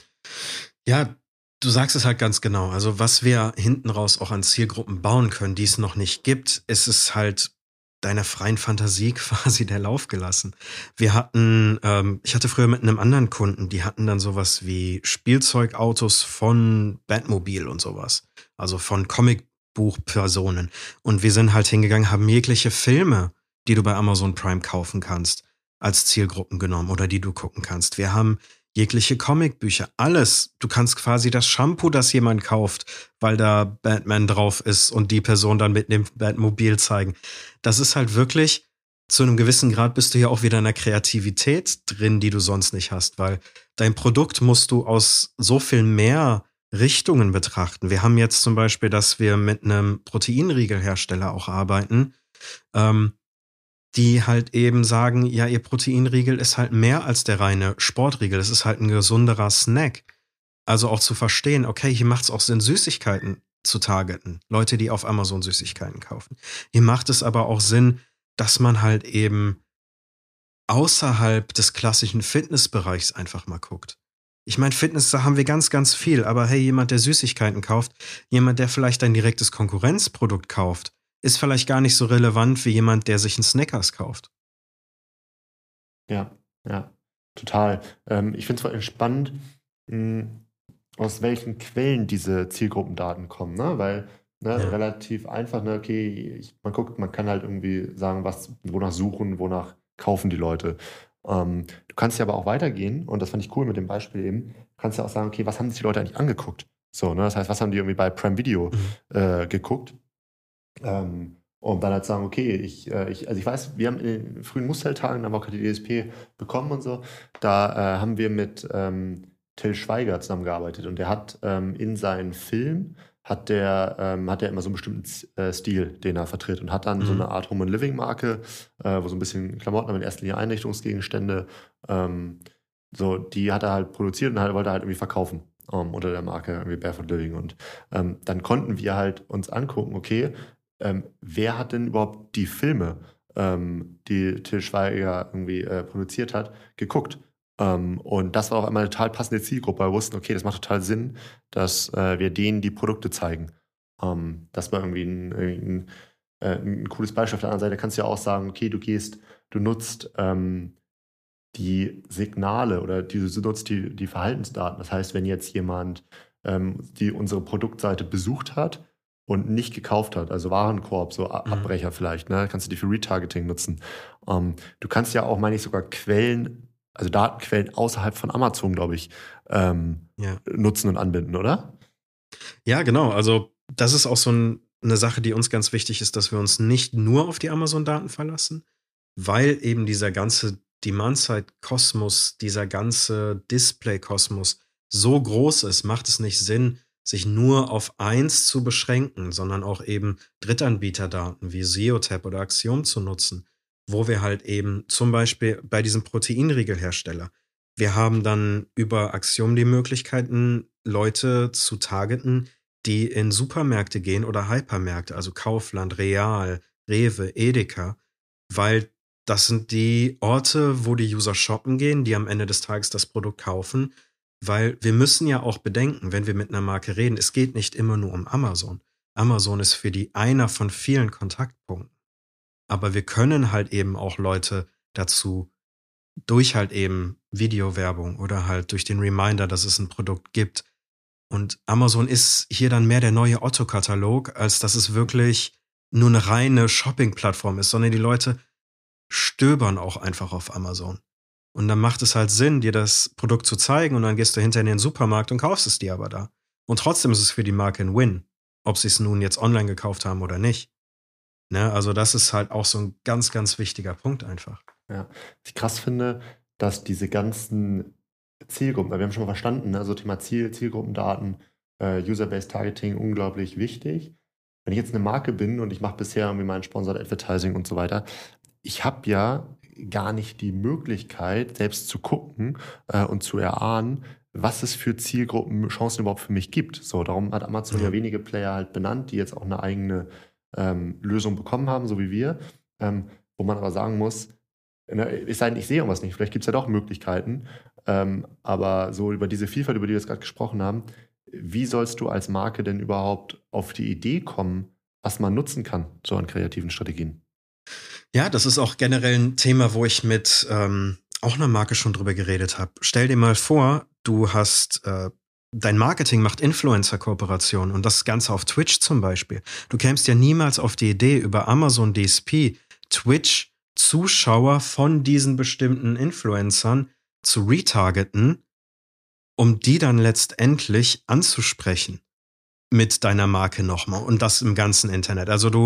S3: Ja, du sagst es halt ganz genau. Also was wir hinten raus auch an Zielgruppen bauen können, die es noch nicht gibt, ist es halt deiner freien Fantasie quasi der Lauf gelassen. Wir hatten, ähm, ich hatte früher mit einem anderen Kunden, die hatten dann sowas wie Spielzeugautos von Batmobil und sowas. Also von Comicbuchpersonen. Und wir sind halt hingegangen, haben jegliche Filme, die du bei Amazon Prime kaufen kannst, als Zielgruppen genommen oder die du gucken kannst. Wir haben jegliche Comicbücher, alles. Du kannst quasi das Shampoo, das jemand kauft, weil da Batman drauf ist und die Person dann mit dem Batmobil zeigen. Das ist halt wirklich, zu einem gewissen Grad bist du ja auch wieder in der Kreativität drin, die du sonst nicht hast, weil dein Produkt musst du aus so viel mehr Richtungen betrachten. Wir haben jetzt zum Beispiel, dass wir mit einem Proteinriegelhersteller auch arbeiten, ähm, die halt eben sagen, ja, ihr Proteinriegel ist halt mehr als der reine Sportriegel. Es ist halt ein gesunderer Snack. Also auch zu verstehen, okay, hier macht es auch Sinn, Süßigkeiten zu targeten. Leute, die auf Amazon Süßigkeiten kaufen. Hier macht es aber auch Sinn, dass man halt eben außerhalb des klassischen Fitnessbereichs einfach mal guckt. Ich meine, Fitness, da haben wir ganz, ganz viel. Aber hey, jemand, der Süßigkeiten kauft, jemand, der vielleicht ein direktes Konkurrenzprodukt kauft, ist vielleicht gar nicht so relevant wie jemand, der sich einen Snickers kauft.
S2: Ja, ja, total. Ähm, ich finde es vor allem spannend, mh, aus welchen Quellen diese Zielgruppendaten kommen, ne? Weil Ne?
S3: Ja.
S2: Relativ einfach, ne? Okay, ich, man guckt, man kann halt irgendwie sagen, was, wonach suchen, wonach kaufen die Leute. Ähm, du kannst ja aber auch weitergehen, und das fand ich cool mit dem Beispiel eben, du kannst ja auch sagen, okay, was haben sich die Leute eigentlich angeguckt? So, ne? Das heißt, was haben die irgendwie bei Prime Video
S3: Mhm.
S2: äh, geguckt? Ähm, und dann halt sagen, okay, ich, äh, ich, also ich weiß, wir haben in den frühen Mustertagen, da haben wir auch die D S P bekommen und so, da äh, haben wir mit ähm, Till Schweiger zusammengearbeitet, und der hat ähm, in seinen Film hat der, ähm, hat der immer so einen bestimmten Z- äh, Stil, den er vertritt, und hat dann so eine
S3: Mhm.
S2: Art Home and Living Marke, äh, wo so ein bisschen Klamotten, aber in erster Linie Einrichtungsgegenstände, ähm, so, die hat er halt produziert und halt, wollte er halt irgendwie verkaufen, ähm, unter der Marke irgendwie Barefoot Living, und ähm, dann konnten wir halt uns angucken, okay, ähm, wer hat denn überhaupt die Filme, ähm, die Till Schweiger irgendwie äh, produziert hat, geguckt? Ähm, und das war auch einmal eine total passende Zielgruppe, weil wir wussten, okay, das macht total Sinn, dass äh, wir denen die Produkte zeigen. Ähm, das war irgendwie ein, ein, äh, ein cooles Beispiel. Auf der anderen Seite kannst du ja auch sagen, okay, du gehst, du nutzt ähm, die Signale, oder die, du nutzt die, die Verhaltensdaten. Das heißt, wenn jetzt jemand ähm, die unsere Produktseite besucht hat und nicht gekauft hat, also Warenkorb, so A-
S3: Mhm.
S2: Abbrecher vielleicht, ne, kannst du die für Retargeting nutzen. Ähm, du kannst ja auch, meine ich, sogar Quellen, also Datenquellen außerhalb von Amazon, glaube ich, ähm,
S3: Ja.
S2: nutzen und anbinden, oder?
S3: Ja, genau. Also, das ist auch so ein, eine Sache, die uns ganz wichtig ist, dass wir uns nicht nur auf die Amazon-Daten verlassen, weil eben dieser ganze Demand-Side-Kosmos, dieser ganze Display-Kosmos so groß ist, macht es nicht Sinn, sich nur auf eins zu beschränken, sondern auch eben Drittanbieterdaten wie SEOTAP oder Axiom zu nutzen, wo wir halt eben zum Beispiel bei diesem Proteinriegelhersteller, wir haben dann über Axiom die Möglichkeiten, Leute zu targeten, die in Supermärkte gehen oder Hypermärkte, also Kaufland, Real, Rewe, Edeka, weil das sind die Orte, wo die User shoppen gehen, die am Ende des Tages das Produkt kaufen, weil wir müssen ja auch bedenken, wenn wir mit einer Marke reden, es geht nicht immer nur um Amazon. Amazon ist für die einer von vielen Kontaktpunkten. Aber wir können halt eben auch Leute dazu durch halt eben Videowerbung oder halt durch den Reminder, dass es ein Produkt gibt. Und Amazon ist hier dann mehr der neue Otto-Katalog, als dass es wirklich nur eine reine Shopping-Plattform ist, sondern die Leute stöbern auch einfach auf Amazon. Und dann macht es halt Sinn, dir das Produkt zu zeigen, und dann gehst du hinter in den Supermarkt und kaufst es dir aber da. Und trotzdem ist es für die Marke ein Win, ob sie es nun jetzt online gekauft haben oder nicht. Ne? Also das ist halt auch so ein ganz, ganz wichtiger Punkt einfach.
S2: Ja. Was ich krass finde, dass diese ganzen Zielgruppen, weil wir haben schon mal verstanden, ne, so Thema Ziel, Zielgruppendaten, äh, User-Based Targeting, unglaublich wichtig. Wenn ich jetzt eine Marke bin und ich mache bisher irgendwie mein Sponsored Advertising und so weiter, ich habe ja gar nicht die Möglichkeit, selbst zu gucken äh, und zu erahnen, was es für Zielgruppenchancen überhaupt für mich gibt. So, darum hat Amazon ja
S3: Ja.
S2: wenige Player halt benannt, die jetzt auch eine eigene ähm, Lösung bekommen haben, so wie wir, ähm, wo man aber sagen muss, ne, es sei denn, ich sehe irgendwas nicht, vielleicht gibt es ja doch Möglichkeiten, ähm, aber so über diese Vielfalt, über die wir jetzt gerade gesprochen haben, wie sollst du als Marke denn überhaupt auf die Idee kommen, was man nutzen kann, so an kreativen Strategien?
S3: Ja, das ist auch generell ein Thema, wo ich mit ähm, auch einer Marke schon drüber geredet habe. Stell dir mal vor, du hast äh, dein Marketing macht Influencer-Kooperation und das Ganze auf Twitch zum Beispiel. Du kämst ja niemals auf die Idee, über Amazon D S P Twitch Zuschauer von diesen bestimmten Influencern zu retargeten, um die dann letztendlich anzusprechen mit deiner Marke nochmal, und das im ganzen Internet. Also du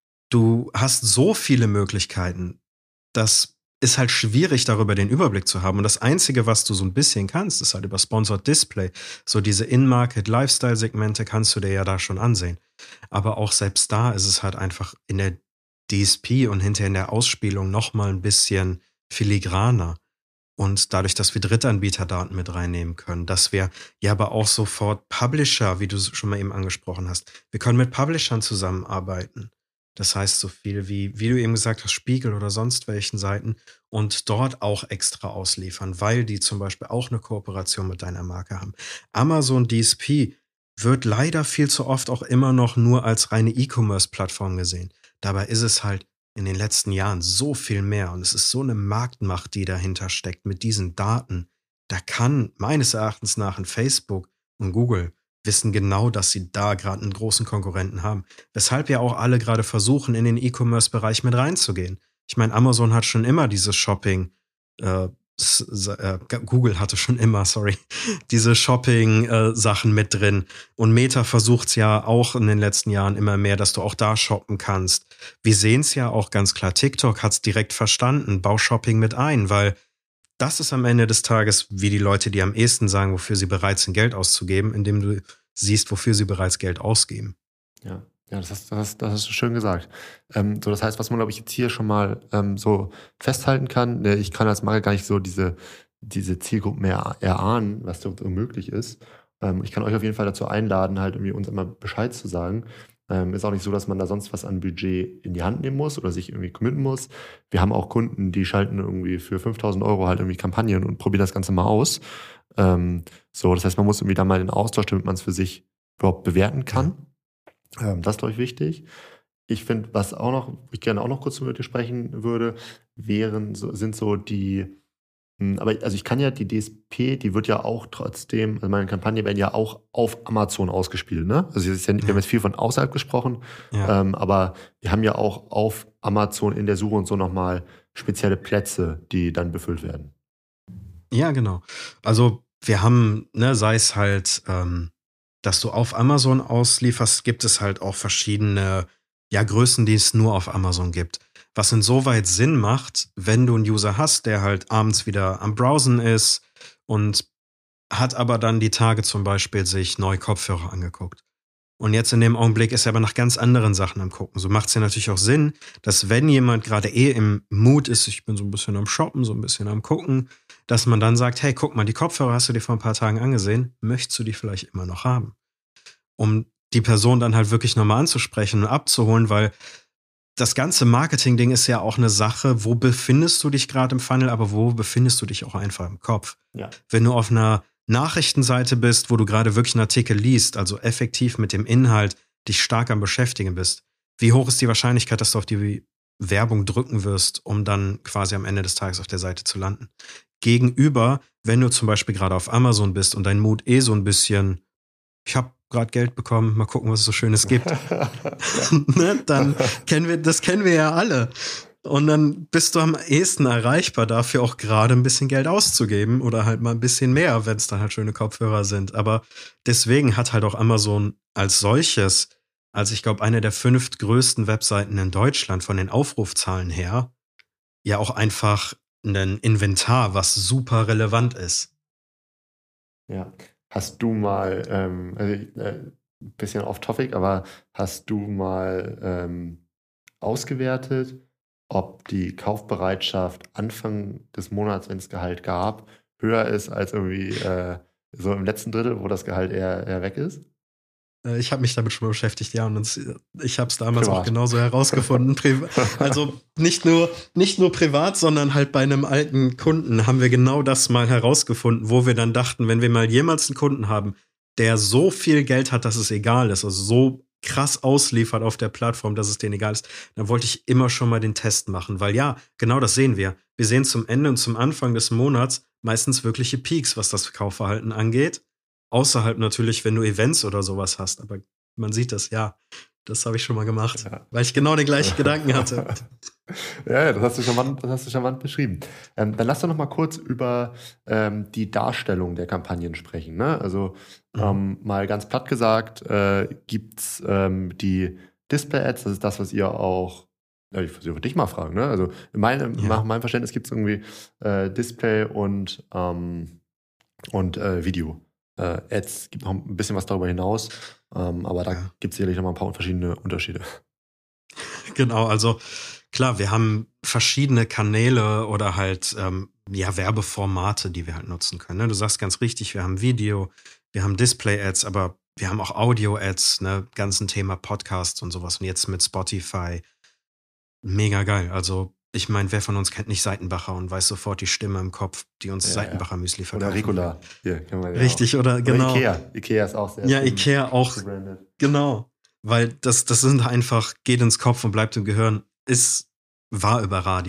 S3: Du hast so viele Möglichkeiten. Das ist halt schwierig, darüber den Überblick zu haben. Und das Einzige, was du so ein bisschen kannst, ist halt über Sponsored Display. So diese In-Market-Lifestyle-Segmente kannst du dir ja da schon ansehen. Aber auch selbst da ist es halt einfach in der D S P und hinterher in der Ausspielung noch mal ein bisschen filigraner. Und dadurch, dass wir Drittanbieterdaten mit reinnehmen können, dass wir ja aber auch sofort Publisher, wie du es schon mal eben angesprochen hast, wir können mit Publishern zusammenarbeiten. Das heißt, so viel wie, wie du eben gesagt hast, Spiegel oder sonst welchen Seiten, und dort auch extra ausliefern, weil die zum Beispiel auch eine Kooperation mit deiner Marke haben. Amazon D S P wird leider viel zu oft auch immer noch nur als reine E-Commerce-Plattform gesehen. Dabei ist es halt in den letzten Jahren so viel mehr, und es ist so eine Marktmacht, die dahinter steckt mit diesen Daten. Da kann meines Erachtens nach ein Facebook und Google wissen genau, dass sie da gerade einen großen Konkurrenten haben. Weshalb ja auch alle gerade versuchen, in den E-Commerce-Bereich mit reinzugehen. Ich meine, Amazon hat schon immer dieses Shopping, äh, s- äh, Google hatte schon immer, sorry, diese Shopping-Sachen mit drin. Und Meta versucht es ja auch in den letzten Jahren immer mehr, dass du auch da shoppen kannst. Wir sehen es ja auch ganz klar. TikTok hat es direkt verstanden. Bau Shopping mit ein, weil das ist am Ende des Tages, wie die Leute, die am ehesten sagen, wofür sie bereit sind, Geld auszugeben, indem du siehst, wofür sie bereits Geld ausgeben.
S2: Ja, ja, das hast, das hast, das hast du schön gesagt. Ähm, so, das heißt, was man, glaube ich, jetzt hier schon mal ähm, so festhalten kann, ne, ich kann als Marke gar nicht so diese, diese Zielgruppen mehr erahnen, was da möglich ist. Ähm, ich kann euch auf jeden Fall dazu einladen, halt irgendwie uns immer Bescheid zu sagen. Ähm, ist auch nicht so, dass man da sonst was an Budget in die Hand nehmen muss oder sich irgendwie committen muss. Wir haben auch Kunden, die schalten irgendwie für fünftausend Euro halt irgendwie Kampagnen und probieren das Ganze mal aus. Ähm, so, das heißt, man muss irgendwie da mal in den Austausch, damit man es für sich überhaupt bewerten kann. Ähm, das ist, glaube ich, wichtig. Ich finde, was auch noch, wo ich gerne auch noch kurz mit dir sprechen würde, wären, so, sind so die, mh, aber also ich kann ja die D S P, die wird ja auch trotzdem, also meine Kampagne werden ja auch auf Amazon ausgespielt, ne? Also es ist ja, wir haben jetzt viel von außerhalb gesprochen,
S3: Ja.
S2: ähm, aber wir haben ja auch auf Amazon in der Suche und so nochmal spezielle Plätze, die dann befüllt werden.
S3: Ja, genau. Also wir haben, ne, sei es halt, ähm, dass du auf Amazon auslieferst, gibt es halt auch verschiedene, ja, Größen, die es nur auf Amazon gibt. Was insoweit Sinn macht, wenn du einen User hast, der halt abends wieder am Browsen ist und hat aber dann die Tage zum Beispiel sich neue Kopfhörer angeguckt. Und jetzt in dem Augenblick ist er aber nach ganz anderen Sachen am Gucken. So macht es ja natürlich auch Sinn, dass wenn jemand gerade eh im Mood ist, ich bin so ein bisschen am Shoppen, so ein bisschen am Gucken, dass man dann sagt, hey, guck mal, die Kopfhörer hast du dir vor ein paar Tagen angesehen, möchtest du die vielleicht immer noch haben? Um die Person dann halt wirklich nochmal anzusprechen und abzuholen, weil das ganze Marketing-Ding ist ja auch eine Sache, wo befindest du dich gerade im Funnel, aber wo befindest du dich auch einfach im Kopf?
S2: Ja.
S3: Wenn du auf einer Nachrichtenseite bist, wo du gerade wirklich einen Artikel liest, also effektiv mit dem Inhalt dich stark am Beschäftigen bist, wie hoch ist die Wahrscheinlichkeit, dass du auf die Werbung drücken wirst, um dann quasi am Ende des Tages auf der Seite zu landen? Gegenüber, wenn du zum Beispiel gerade auf Amazon bist und dein Mut eh so ein bisschen, ich habe gerade Geld bekommen, mal gucken, was es so Schönes gibt, ne? Dann kennen wir, das kennen wir ja alle. Und dann bist du am ehesten erreichbar dafür, auch gerade ein bisschen Geld auszugeben oder halt mal ein bisschen mehr, wenn es dann halt schöne Kopfhörer sind. Aber deswegen hat halt auch Amazon als solches, als ich glaube, eine der fünf größten Webseiten in Deutschland von den Aufrufzahlen her, ja auch einfach ein Inventar, was super relevant ist.
S2: Ja. Hast du mal, ähm, also äh, ein bisschen off-topic, aber hast du mal ähm, ausgewertet, ob die Kaufbereitschaft Anfang des Monats, wenn es Gehalt gab, höher ist als irgendwie äh, so im letzten Drittel, wo das Gehalt eher, eher weg ist?
S3: Äh, Ich habe mich damit schon beschäftigt, ja, und das, ich habe es damals
S2: Privat.
S3: auch genauso herausgefunden. Priva- also nicht nur, nicht nur privat, sondern halt bei einem alten Kunden haben wir genau das mal herausgefunden, wo wir dann dachten, wenn wir mal jemals einen Kunden haben, der so viel Geld hat, dass es egal ist, also so krass ausliefert auf der Plattform, dass es denen egal ist, dann wollte ich immer schon mal den Test machen, weil ja, genau das sehen wir. Wir sehen zum Ende und zum Anfang des Monats meistens wirkliche Peaks, was das Kaufverhalten angeht. Außerhalb natürlich, wenn du Events oder sowas hast. Aber man sieht das, ja. Das habe ich schon mal gemacht.
S2: Ja.
S3: Weil ich genau den gleichen Gedanken hatte.
S2: Ja, ja, das hast du charmant, das hast du charmant beschrieben. Ähm, dann lass doch noch mal kurz über ähm, die Darstellung der Kampagnen sprechen. Ne? Also
S3: Mhm.
S2: ähm, mal ganz platt gesagt, äh, gibt's ähm, die Display-Ads, das ist das, was ihr auch, ja, ich würde dich mal fragen, ne? Also in meinem,
S3: Ja.
S2: nach meinem Verständnis gibt es irgendwie äh, Display und, ähm, und äh, Video. Äh, Ads gibt noch ein bisschen was darüber hinaus, ähm, aber da
S3: Ja.
S2: gibt es sicherlich noch mal ein paar verschiedene Unterschiede.
S3: Genau, also klar, wir haben verschiedene Kanäle oder halt ähm, ja, Werbeformate, die wir halt nutzen können. Ne? Du sagst ganz richtig, wir haben Video, wir haben Display-Ads, aber wir haben auch Audio-Ads, ne, ganzen Thema Podcasts und sowas. Und jetzt mit Spotify. Mega geil. Also, ich meine, wer von uns kennt nicht Seitenbacher und weiß sofort die Stimme im Kopf, die uns
S2: Ja,
S3: Seitenbacher Müsli
S2: Oder
S3: verkaufen.
S2: Ricola. Hier, kennen wir ja
S3: Richtig, oder
S2: auch.
S3: genau.
S2: Oder Ikea. Ikea ist auch sehr
S3: Ja,
S2: schön
S3: Ikea auch.
S2: gebrandet.
S3: Genau. Weil das, das sind einfach, geht ins Kopf und bleibt im Gehirn, ist, war über Radio.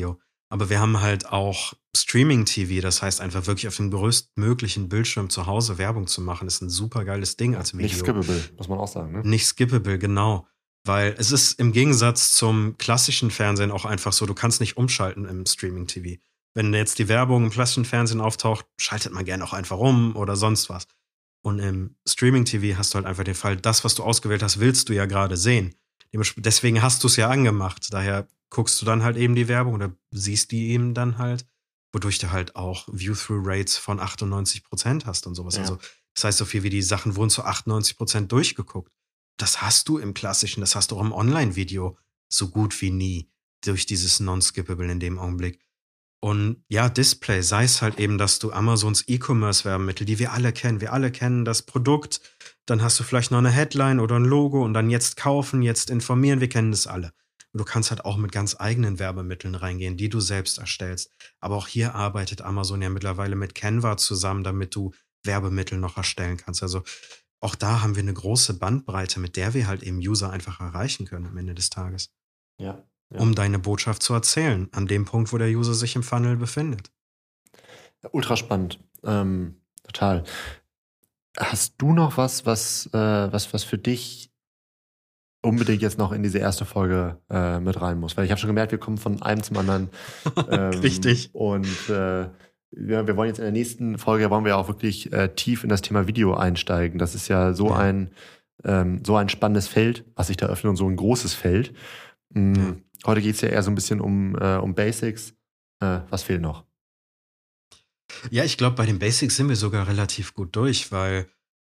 S3: Aber wir haben halt auch Streaming-T V, das heißt einfach wirklich auf dem größtmöglichen Bildschirm zu Hause Werbung zu machen, ist ein super geiles Ding als Video.
S2: Nicht skippable, muss man auch sagen, ne?
S3: Nicht skippable, genau. Weil es ist im Gegensatz zum klassischen Fernsehen auch einfach so, du kannst nicht umschalten im Streaming-T V. Wenn jetzt die Werbung im klassischen Fernsehen auftaucht, schaltet man gerne auch einfach um oder sonst was. Und im Streaming-T V hast du halt einfach den Fall, das, was du ausgewählt hast, willst du ja gerade sehen. Deswegen hast du es ja angemacht. Daher guckst du dann halt eben die Werbung oder siehst die eben dann halt, wodurch du halt auch View-Through-Rates von achtundneunzig Prozent hast und sowas. Ja. Also das heißt, so viel wie die Sachen wurden zu achtundneunzig Prozent durchgeguckt. Das hast du im Klassischen, das hast du auch im Online-Video so gut wie nie durch dieses Non-Skippable in dem Augenblick. Und ja, Display, sei es halt eben, dass du Amazons E-Commerce-Werbemittel, die wir alle kennen, wir alle kennen das Produkt, dann hast du vielleicht noch eine Headline oder ein Logo und dann jetzt kaufen, jetzt informieren, wir kennen das alle. Und du kannst halt auch mit ganz eigenen Werbemitteln reingehen, die du selbst erstellst. Aber auch hier arbeitet Amazon ja mittlerweile mit Canva zusammen, damit du Werbemittel noch erstellen kannst. Also auch da haben wir eine große Bandbreite, mit der wir halt eben User einfach erreichen können am Ende des Tages.
S2: Ja. Ja.
S3: Um deine Botschaft zu erzählen, an dem Punkt, wo der User sich im Funnel befindet.
S2: Ja, ultra spannend. Ähm, total. Hast du noch was, was, äh, was, was für dich unbedingt jetzt noch in diese erste Folge äh, mit rein muss? Weil ich habe schon gemerkt, wir kommen von einem zum anderen. Ähm,
S3: Richtig.
S2: Und äh, ja, wir wollen jetzt in der nächsten Folge, wollen wir ja auch wirklich äh, tief in das Thema Video einsteigen. Das ist ja so, ja. Ein, ähm, so ein spannendes Feld, was sich da öffnet und so ein großes Feld. Mhm. Ja. Heute geht es ja eher so ein bisschen um, äh, um Basics. Äh, was fehlt noch?
S3: Ja, ich glaube, bei den Basics sind wir sogar relativ gut durch, weil,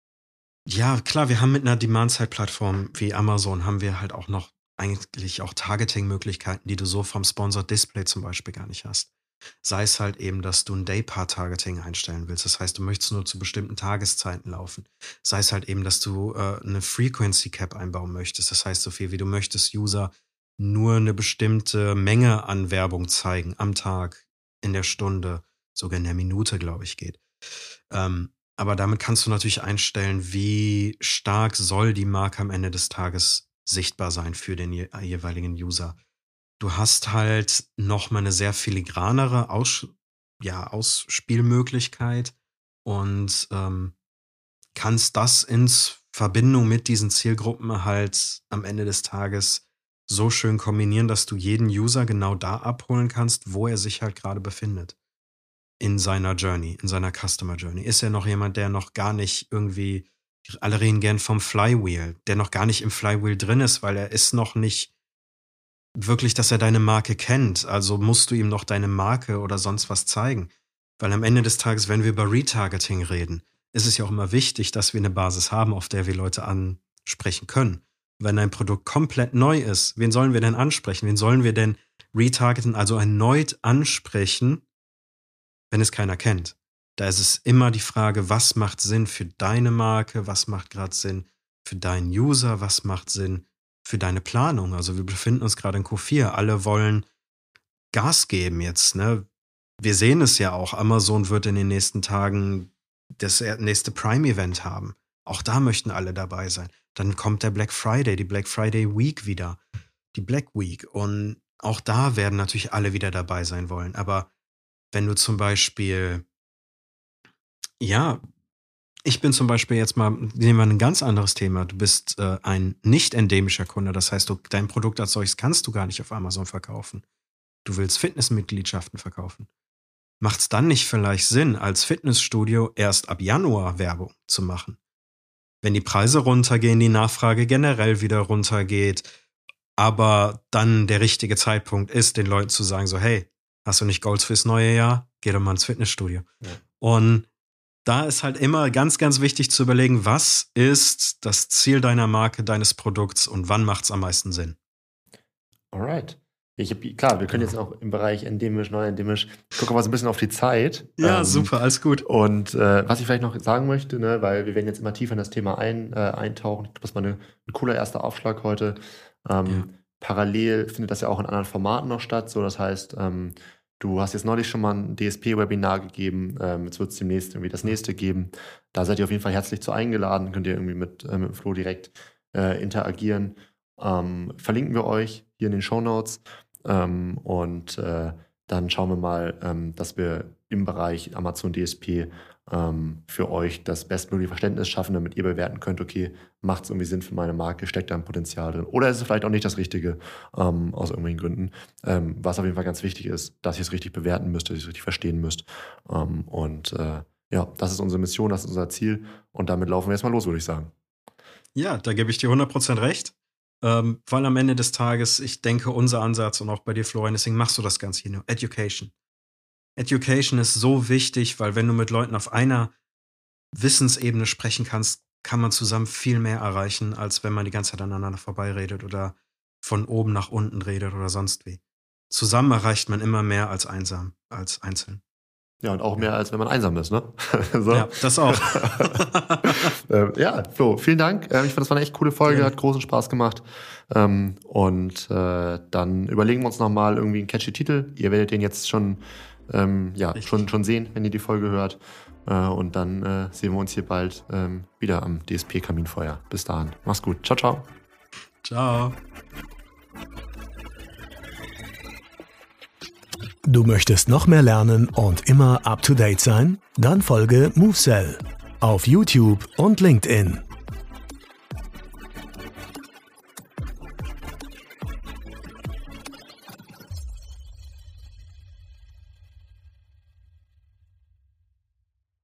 S3: ja, klar, wir haben mit einer Demand-Side-Plattform wie Amazon haben wir halt auch noch eigentlich auch Targeting-Möglichkeiten, die du so vom Sponsored Display zum Beispiel gar nicht hast. Sei es halt eben, dass du ein Daypart-Targeting einstellen willst. Das heißt, du möchtest nur zu bestimmten Tageszeiten laufen. Sei es halt eben, dass du äh, eine Frequency-Cap einbauen möchtest. Das heißt, so viel wie du möchtest, User nur eine bestimmte Menge an Werbung zeigen am Tag, in der Stunde, sogar in der Minute, glaube ich, geht. Ähm, aber damit kannst du natürlich einstellen, wie stark soll die Marke am Ende des Tages sichtbar sein für den je- jeweiligen User. Du hast halt nochmal eine sehr filigranere Aus- ja, Ausspielmöglichkeit und ähm, kannst das in Verbindung mit diesen Zielgruppen halt am Ende des Tages so schön kombinieren, dass du jeden User genau da abholen kannst, wo er sich halt gerade befindet. In seiner Journey, in seiner Customer Journey. Ist er noch jemand, der noch gar nicht irgendwie, alle reden gern vom Flywheel, der noch gar nicht im Flywheel drin ist, weil er ist noch nicht wirklich, dass er deine Marke kennt. Also musst du ihm noch deine Marke oder sonst was zeigen. Weil am Ende des Tages, wenn wir über Retargeting reden, ist es ja auch immer wichtig, dass wir eine Basis haben, auf der wir Leute ansprechen können. Wenn ein Produkt komplett neu ist, wen sollen wir denn ansprechen? Wen sollen wir denn retargeten, also erneut ansprechen, wenn es keiner kennt? Da ist es immer die Frage, was macht Sinn für deine Marke, was macht gerade Sinn für deinen User, was macht Sinn für deine Planung? Also wir befinden uns gerade in Q vier, alle wollen Gas geben jetzt, ne? Wir sehen es ja auch, Amazon wird in den nächsten Tagen das nächste Prime-Event haben. Auch da möchten alle dabei sein. Dann kommt der Black Friday, die Black Friday Week wieder, die Black Week. Und auch da werden natürlich alle wieder dabei sein wollen. Aber wenn du zum Beispiel, ja, ich bin zum Beispiel jetzt mal, nehmen wir ein ganz anderes Thema. Du bist äh, ein nicht endemischer Kunde. Das heißt, du, dein Produkt als solches kannst du gar nicht auf Amazon verkaufen. Du willst Fitnessmitgliedschaften verkaufen. Macht es dann nicht vielleicht Sinn, als Fitnessstudio erst ab Januar Werbung zu machen? Wenn die Preise runtergehen, die Nachfrage generell wieder runtergeht, aber dann der richtige Zeitpunkt ist, den Leuten zu sagen, so, hey, hast du nicht Goals fürs neue Jahr? Geh doch mal ins Fitnessstudio. Ja. Und da ist halt immer ganz, ganz wichtig zu überlegen, was ist das Ziel deiner Marke, deines Produkts und wann macht es am meisten Sinn?
S2: Alright. Ich hab, klar, wir können jetzt auch im Bereich endemisch, neu-endemisch, ich gucke mal so ein bisschen auf die Zeit.
S3: Ja,
S2: ähm,
S3: super, alles gut.
S2: Und äh, was ich vielleicht noch sagen möchte, ne, weil wir werden jetzt immer tiefer in das Thema ein, äh, eintauchen. Ich glaube, das war eine, ein cooler erster Aufschlag heute. Ähm, ja. Parallel findet das ja auch in anderen Formaten noch statt. So, das heißt, ähm, du hast jetzt neulich schon mal ein D S P-Webinar gegeben. Ähm, jetzt wird es demnächst irgendwie das nächste geben. Da seid ihr auf jeden Fall herzlich zu eingeladen. Könnt ihr irgendwie mit, äh, mit Flo direkt äh, interagieren. Ähm, verlinken wir euch hier in den Shownotes. Ähm, und äh, dann schauen wir mal, ähm, dass wir im Bereich Amazon D S P ähm, für euch das bestmögliche Verständnis schaffen, damit ihr bewerten könnt, okay, macht es irgendwie Sinn für meine Marke, steckt da ein Potenzial drin oder ist es vielleicht auch nicht das Richtige ähm, aus irgendwelchen Gründen. Ähm, was auf jeden Fall ganz wichtig ist, dass ihr es richtig bewerten müsst, dass ihr es richtig verstehen müsst. Ähm, und äh, ja, das ist unsere Mission, das ist unser Ziel und damit laufen wir jetzt mal los, würde ich sagen.
S3: Ja, da gebe ich dir hundert Prozent recht, ähm, weil am Ende des Tages, ich denke, unser Ansatz und auch bei dir, Florian, deswegen machst du das Ganze hier nur, Education. Education ist so wichtig, weil wenn du mit Leuten auf einer Wissensebene sprechen kannst, kann man zusammen viel mehr erreichen, als wenn man die ganze Zeit aneinander vorbeiredet oder von oben nach unten redet oder sonst wie. Zusammen erreicht man immer mehr als einsam, als einzeln.
S2: Ja, und auch mehr, als wenn man einsam ist, ne? So.
S3: Ja, das auch.
S2: ähm, ja, Flo, vielen Dank. Ähm, ich fand, das war eine echt coole Folge, hat großen Spaß gemacht. Ähm, und äh, dann überlegen wir uns nochmal irgendwie einen catchy Titel. Ihr werdet den jetzt schon, ähm, ja, schon, schon sehen, wenn ihr die Folge hört. Äh, und dann äh, sehen wir uns hier bald ähm, wieder am D S P-Kaminfeuer. Bis dahin. Mach's gut. Ciao, ciao.
S3: Ciao.
S1: Du möchtest noch mehr lernen und immer up to date sein? Dann folge MoveSell auf YouTube und LinkedIn.